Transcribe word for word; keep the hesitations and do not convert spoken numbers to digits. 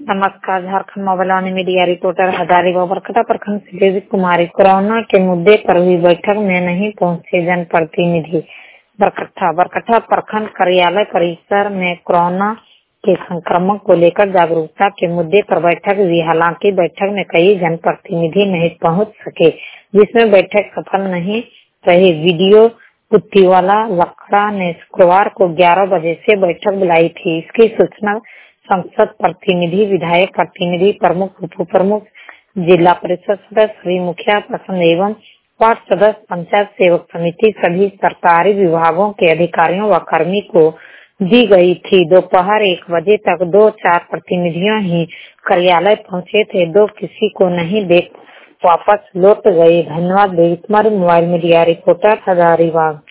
नमस्कार। Jharkhand mobile Vaani media reporter Hazaribagh Barkatha प्रखंड से देवी कुमारी। कोरोना के मुद्दे पर हुई बैठक में नहीं पहुंचे जनप्रतिनिधि। बरकट्ठा बरकट्ठा प्रखंड कार्यालय परिसर में कोरोना के संक्रमण को लेकर जागरूकता के मुद्दे पर बैठक हुई। हालांकि बैठक में कई जनप्रतिनिधि नहीं पहुंच सके, जिसमें बैठक सफल नहीं रही। वीडियो पुत्तीवाला लकड़ा ने शुक्रवार को ग्यारह बजे से बैठक बुलाई थी। इसकी सूचना संसद प्रतिनिधि, विधायक प्रतिनिधि, प्रमुख, उप प्रमुख, जिला परिषद सदस्य, सभी मुखिया प्रखंड एवं वार्ड सदस्य, पंचायत सेवक समिति, सभी सरकारी विभागों के अधिकारियों व कर्मी को दी गई थी। दोपहर एक बजे तक दो चार प्रतिनिधियों ही कार्यालय पहुंचे थे। दो किसी को नहीं देख वापस लौट गए। धन्यवाद। Devi Kumari, mobile media reporter Hazaribagh.